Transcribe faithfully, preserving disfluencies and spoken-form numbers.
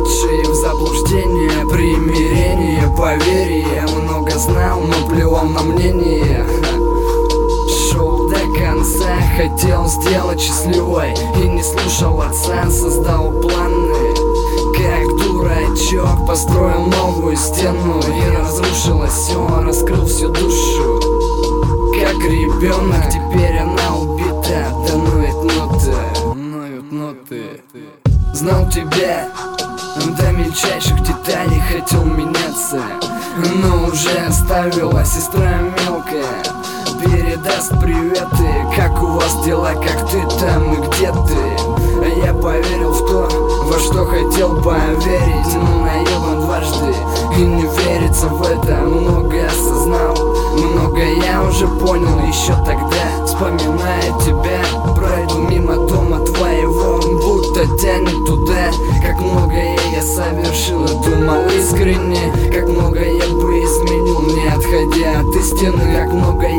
ушедшие в заблуждение, примирение, поверие. Много знал, но плевал на мнение. Шел до конца, хотел сделать счастливой и не слушал отца, создал планы. Как дурачок построил новую стену и разрушилось все, раскрыл всю душу. Как ребенок, теперь она убита, да ноет ноты, ноют ноты. Знал тебя до мельчайших деталей, хотел меняться, но уже оставила сестра мелкая. Передаст приветы, как у вас дела, как ты там и где ты. А я поверил в то, во что хотел поверить, но наебан дважды и не верится в это. Много осознал, много я уже понял еще тогда. Вспоминая тебя, пройду мимо дома твоего, будто тянет туда. Как многое я совершил и думал искренне, как много я бы изменил, не отходя от истины. Как много